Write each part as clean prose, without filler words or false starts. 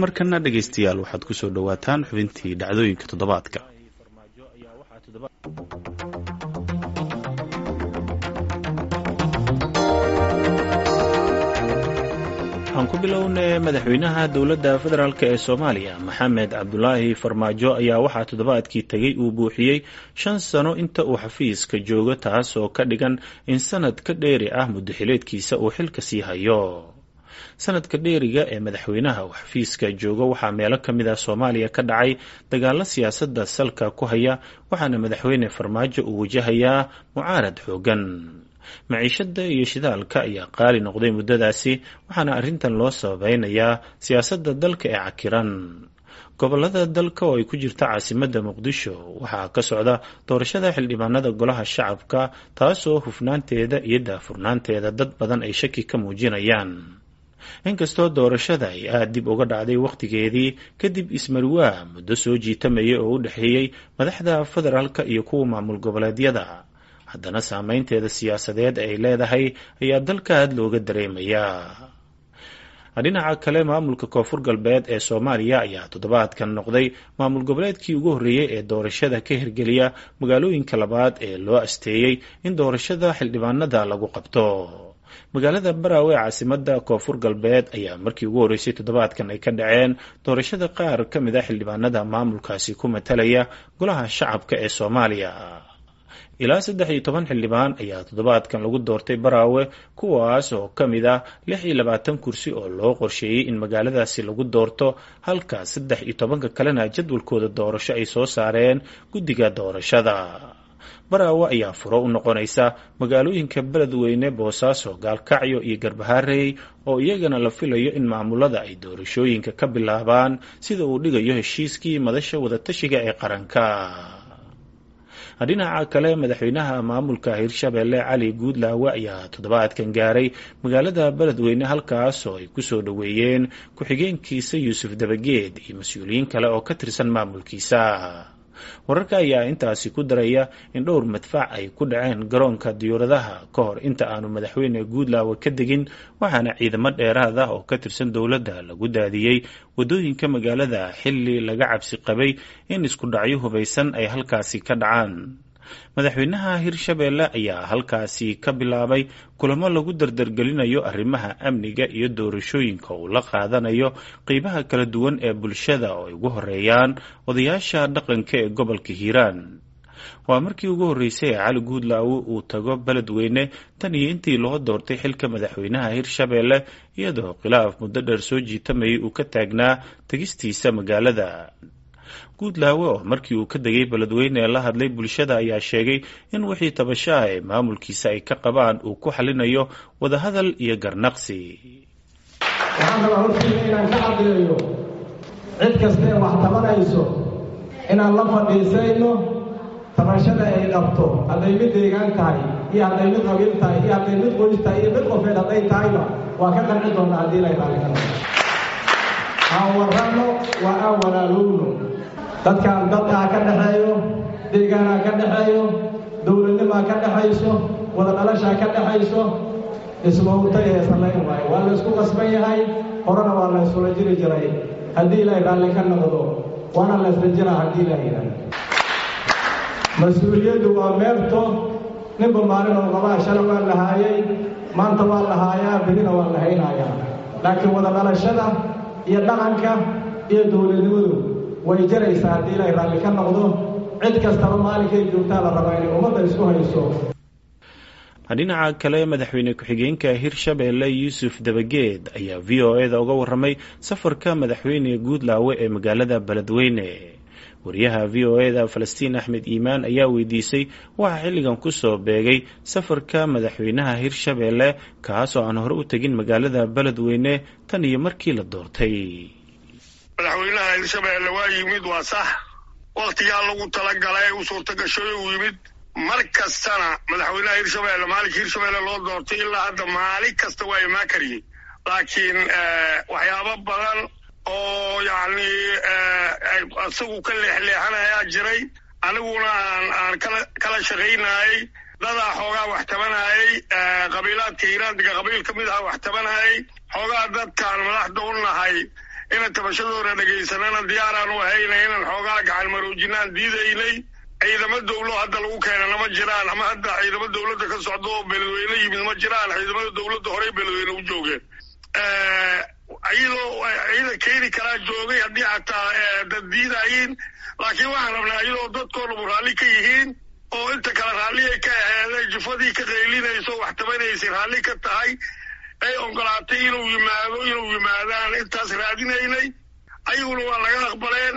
markana dhegaystayaal waxaad ku soo dhawaataan xubintii dhacdooyinka toddobaadka. aan ku bilownay madaxweynaha dowladda federaalk ee Soomaaliya Maxamed Cabdulaahi Farmaajo ayaa waxaa toddobaadkii tagay uu buuxiyey 5 sano inta uu xafiiska joogo, taas oo ka dhigan in sanad ka dheeri ah muddo xileedkiisa uu xilka sii hayo. sanadka dheeriga ee madaxweynaha uu xafiiska joogo waxaa meelo ka mid ah Soomaaliya ka dhacay dagaalo siyaasadda salka ku haya, waxaana madaxweyne Farmaajo uu wajahayaa mucaarad xoogan. maciishada iyo shidaalka ayaa qaali noqday muddadaasi, waxaana arrintan loo sababeynayaa siyaasadda dalka ee cakiran. gobolada dalka oo ay ku jirta caasimadda Muqdisho waxaa ka socda doorashada xildhibaanada golaha shacabka, taasoo hufnaanteeda iyo daafurnaanteeda dad badan ay shaki ka muujinayaan. inkastoo doorashada ay aad dib uga dhacday wakhtigeedii kadib ismarwaa muddo soo jiitamaya oo u dhexeeyey madaxda federaalka iyo kuwa maamul goboleedyada, haddana saameynteeda siyaasadeed ay leedahay ayaa dalka aad looga dareemayaa. dhinaca kale, maamulka koonfur galbeed ee Soomaaliya ayaa toddobaadkan noqday maamul goboleedkii ugu horreeyey ee doorashada ka hirgeliya magaalooyinka labaad ee loo asteeyey in doorashada xildhibaanada lagu qabto. magaalada Baraawe caasimadda koonfur galbeed ayaa markii ugu horreysay toddobaadkan ay ka dhaceen doorashada qaar ka mid ah xildhibaanada maamulkaasi ku matalaya golaha shacabka ee Soomaaliya. ilaa 13 xildhibaan ayaa toddobaadkan lagu doortay Baraawe, kuwaas oo ka mid ah 26 kursi oo loo qorsheeyey in magaaladaasi lagu doorto, halka 13 kalena jadwalkooda doorasho ay soo saareen guddiga doorashada. Baraawe ayaa furo u noqonaysa magaalooyinka Beledweyne, Boosaaso, Gaalkacyo iyo Garbaharey oo iyagana la filayo in maamulada ay doorashooyinka ka bilaabaan sida uu dhigayo heshiiskii madasha wadatashiga ee qaranka. dhinaca kale, madaxweynaha maamulka Hirshabelle Cali Guudlaawe ayaa toddobaadkan gaaray magaalada Beledweyne, halkaas oo ay ku soo dhaweeyeen ku-xigeenkiisa Yuusuf Dabageed iyo mas'uuliyiin kale oo ka tirsan maamulkiisa. wararka ayaa intaasi ku daraya in dhowr madfac ay ku dhaceen garoonka diyaaradaha ka hor inta aanu madaxweyne Guudlaawe ka degin, waxaana ciidamo dheeraad ah oo ka tirsan dowladda lagu daadiyey wadooyinka magaalada xilli laga cabsi qabay in isku dhacyo hubaysan ay halkaasi ka dhacaan. madaxweynaha Hirshabelle ayaa halkaasi ka bilaabay kulamo lagu dardargelinayo arrimaha amniga iyo doorashooyinka uu la qaadanayo qaybaha kala duwan ee bulshada oo ay ugu horeeyaan odayaasha dhaqanka ee gobolka Hiiraan. waa markii ugu horreysay ee Cali Guudlaawe uu tago Beledweyne tan iyo intii loo doortay xilka madaxweynaha Hirshabelle, iyadoo khilaaf muddo dheer soo jiitamayay uu ka taagnaa tagistiisa magaalada. Guudlaawe oo markii uu ka degay Beledweyne la hadlay bulshada ayaa sheegay in wixii tabasho ah ee maamulkiisa ay ka qabaan uu ku xalinayo wadahadal iyo garnaqsi. waxaan rabaa hortiina inaan ka caddeeyo cid kasta ee wax tabanayso inaan la fadhiisayno tabashada ay qabto, hadday mid deegaan tahay iyo hadday mid qabiil tahay iyo hadday mid qoys tahay iyo mid qofeed hadday tahayba waa ka qanci doonaa haddii ilaahay raalli ka noqdo. aan warranno waa aan walaalowno. dadkaan dadkaa ka dhexeeyo, deegaanaa ka dhexeeyo, dowladnimaa ka dhexayso, wada dhalashaa ka dhexayso, ismawtay ee samayn waayo. waa la isku qasban yahay, horena waa la isula jiri jiray. haddii ilaahay raalli ka noqdo waana la isla jiraa haddii ilaahay yidhaahdo. mas-uuliyaddu waa meerto, ninba maalin oo qabaa shalay waa la haayay, maanta waa la haayaa, berina waa la haynayaa. laakiin wada dhalashada iyo dhaqanka iyo dowladnimadu way jaraysaa haddii ilaahay raalli ka noqdo. cid kastaba maalinkay joogtaa la rabaa inay ummadda isku hayso. dhinaca kale, madaxweyne ku-xigeenka Hirshabelle Yuusuf Dabageed ayaa VOA-da uga warramay safarka madaxweyne Guudlaawe ee magaalada Beledweyne. wariyaha VOA-da Falastiin Axmed Iimaan ayaa weydiisay waxa xilligan ku soo beegay safarka madaxweynaha Hirshabelle, kaas oo aan hore u tegin magaalada Beledweyne tan iyo markii la doortay. madaxweynaha Hirshabelle waa yimid, waa sax, waqtigaa lagu talagalay u suurtagashay uu yimid. mar kastana madaxweynaha Hirshabelle maalinka Hirshabelle loo doortay ilaa hadda maalin kasta waa imaan kariyey, laakiin waxyaabo badan oo yacni isagu ka leexleexanayaa jiray, aniguna aan kala shaqaynayay. dadaa xoogaa wax tabanayay, qabiilaadka Hiiraan qabiil ka mid ah wax tabanayay. xoogaa dadkaan madaxda u nahay inaan tabashadoora dhegaysanana diyaaraan u ahayna inaan xoogaa gacan maroojinaan diidaynay ciidamo dawlo hadda lagu keenana ma jiraan ama hadda ciidamo dawladda ka socdo oo beledweyne yimid ma jiraan ciidamada dawladda horey beledweyne u joogeen iyadoo ciidan keeni karaa joogay haddii xataa dad diidayiin laakiin waxaan rabnaa iyadoo dadkoodhabu raalli ka yihiin oo inta kale raalli ay ka aheeday jufadii ka qaylinayso wax tabanaysay raalli ka tahay ay ogolaatay inuu yimaadaan intaas raadinaynay ayaguna waa laga aqbaleen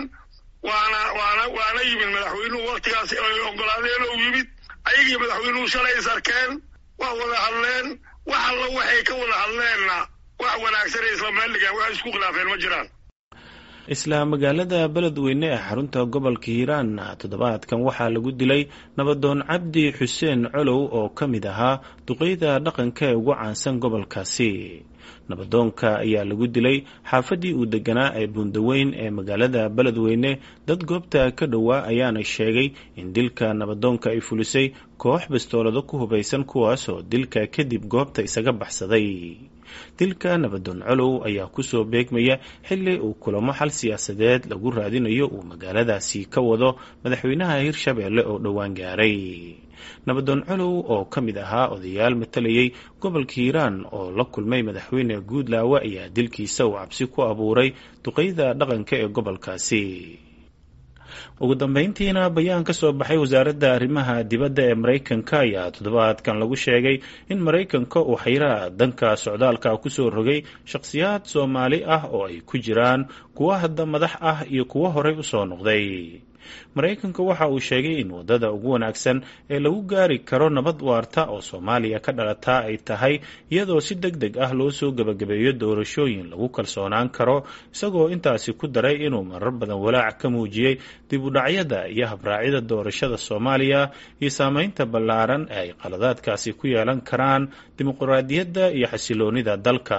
waana yimid madaxweynuhu waktigaas ay ogolaadeen oo yimid ayagii madaxweynuhu shalay is arkeen waa wada hadleen wax alla waxay ka wada hadleenna wax wanaagsan ee isla meeldhigaan wax isku khilaafeen ma jiraan isla magaalada beledweyne ee xarunta gobolka hiiraan toddobaadkan waxaa lagu dilay nabadoon cabdi xuseen colow oo ka mid ahaa duqeyda dhaqanka ee ugu caansan gobolkaasi nabadoonka ayaa lagu dilay xaafadii uu deganaa ee buundaweyn ee magaalada beledweyne dad goobta ka dhowaa ayaana sheegay in dilka nabadoonka ay fulisay koox bastoolado ku hubaysan kuwaasoo dilka kadib goobta isaga baxsaday dilka nabadoon colow ayaa kusoo beegmaya xilli uu kulamo xal siyaasadeed lagu raadinayo uu magaaladaasi ka wado madaxweynaha hirshabeelle oo dhowaan gaaray nabadoon colow oo ka mid ahaa odayaal matalayay gobolka hiiraan oo la kulmay madaxweyne guudlaawe ayaa dilkiisa uu cabsi ku abuuray duqeyda dhaqanka ee gobolkaasi ugu dambeyntiina bayaan ka soo baxay wasaaradda arrimaha dibadda ee maraykanka ayaa toddobaadkan lagu sheegay in maraykanka uu xayiraha danka socdaalka kusoo rogay shakhsiyaad soomaali ah oo ay ku jiraan kuwa hadda madax ah iyo kuwo horey usoo noqday maraykanka waxa uu sheegay in waddada ugu wanaagsan ee lagu gaari karo nabad waarta oo soomaaliya ka dhalata ay tahay iyadoo si deg deg ah loo soo gebagabeeyo doorashooyin lagu kalsoonaan karo isagoo intaasi ku daray inuu marar badan walaac ka muujiyey dib u dhacyada iyo habraacyada doorashada soomaaliya iyo saameynta ballaaran ee ay qaladaadkaasi ku yeelan karaan dimuqraadiyadda iyo xasiloonida dalka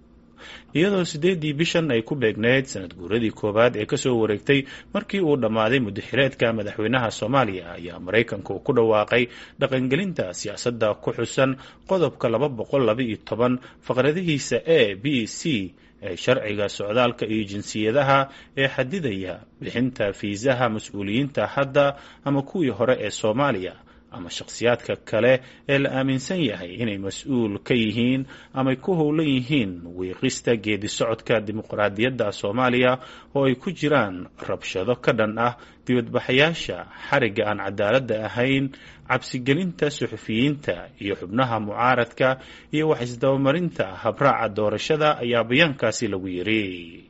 iyadoo 8 bishan ay ku beegneyd sanad guuradii koowaad ee kasoo wareegtay markii uu dhammaaday muddaxireedka madaxweynaha soomaaliya ayaa maraykanka uu ku dhawaaqay dhaqangelinta siyaasadda ku xusan qodobka 212 faqradihiisa a b c ee sharciga socdaalka iyo jinsiyadaha ee xadidaya bixinta fiisaha mas-uuliyiinta hadda ama kuwii hore ee soomaaliya ama shakhsiyaadka kale ee la aaminsan yahay inay mas-uul ka yihiin ama ku howlan yihiin wiiqista geedi socodka dimuqraadiyadda soomaaliya oo ay ku jiraan rabshado ka dhan ah dibadbaxayaasha xarigga aan cadaaladda ahayn cabsigelinta suxufiyiinta iyo xubnaha mucaaradka iyo wax isdabamarinta habraaca doorashada ayaa bayaankaasi lagu yiri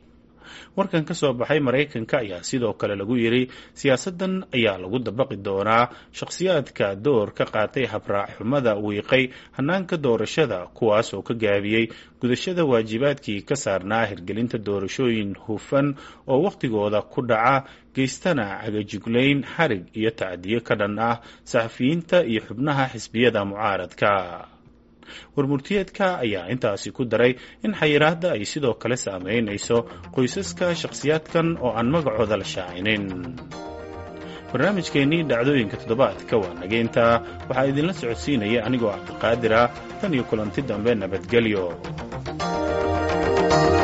warkan ka soo baxay maraykanka ayaa sidoo kale lagu yiri siyaasadan ayaa lagu dabaqi doonaa shakhsiyaadka door ka qaatay habraac xumada wiiqay hanaanka doorashada kuwaas oo ka gaabiyey gudashada waajibaadkii ka saarnaa hirgelinta doorashooyin hufan oo wakhtigooda ku dhaca geystana cagajuglayn xarig iyo tacdiyo ka dhan ah saxafiyiinta iyo xubnaha xisbiyada mucaaradka warmurtiyeedka ayaa intaasi ku daray in xayiraadda ay sidoo kale saameynayso qoysaska shakhsiyaadkan oo aan magacooda la shaacinin barnaamijkeennii dhacdooyinka toddobaadka waa nageynta waxaa idinla socodsiinaya anigoo cabdiqaadir ah tan iyo kulanti dambe nabadgelyo